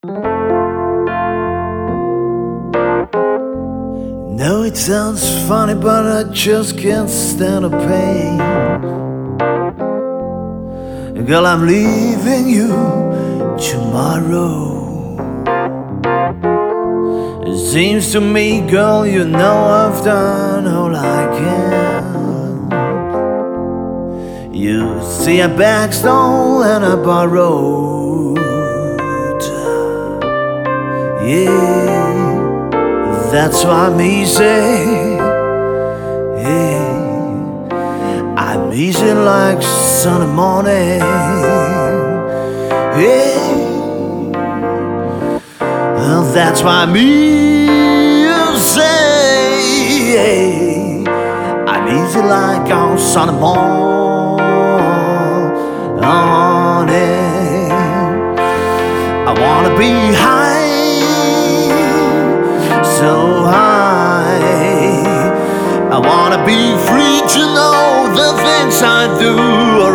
No, it sounds funny, but I just can't stand the pain. Girl, I'm leaving you tomorrow. It seems to me, girl, you know I've done all I can. You see, I begged, stole, and I borrowed. Yeah, that's why me say, hey, I'm easy like Sunday morning. Yeah, well, that's why me say, hey, I'm easy like on Sunday morning. I wanna be high, so high. I wanna be free to know the things I do are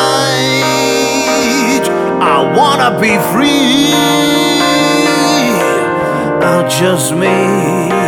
right. I wanna be free, just me.